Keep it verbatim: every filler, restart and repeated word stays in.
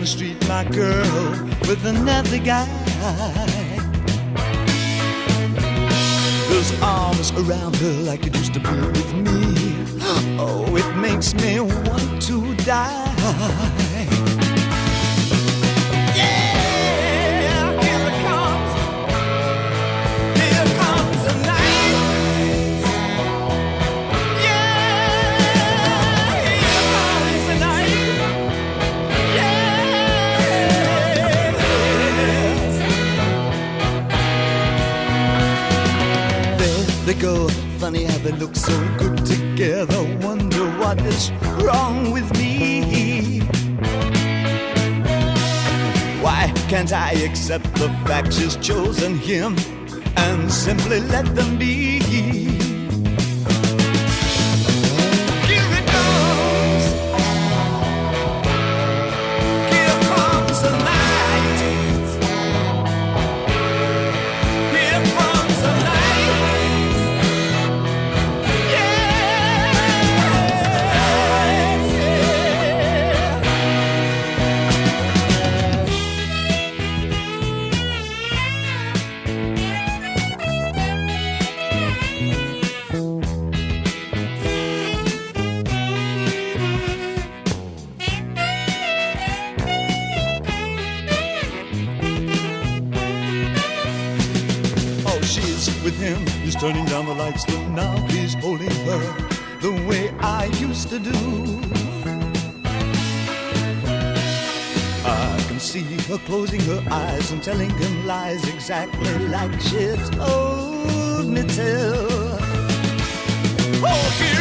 the street, my girl, with another guy. Those arms around her like it used to be with me. Oh, it makes me want to die. They go, funny how they look so good together. Wonder what is wrong with me. Why can't I accept the fact she's chosen him and simply let them be? Here it comes. Here comes the night. Here comes the night. With him, he's turning down the lights, but now he's holding her the way I used to do. I can see her closing her eyes and telling him lies exactly like she told me to. Oh,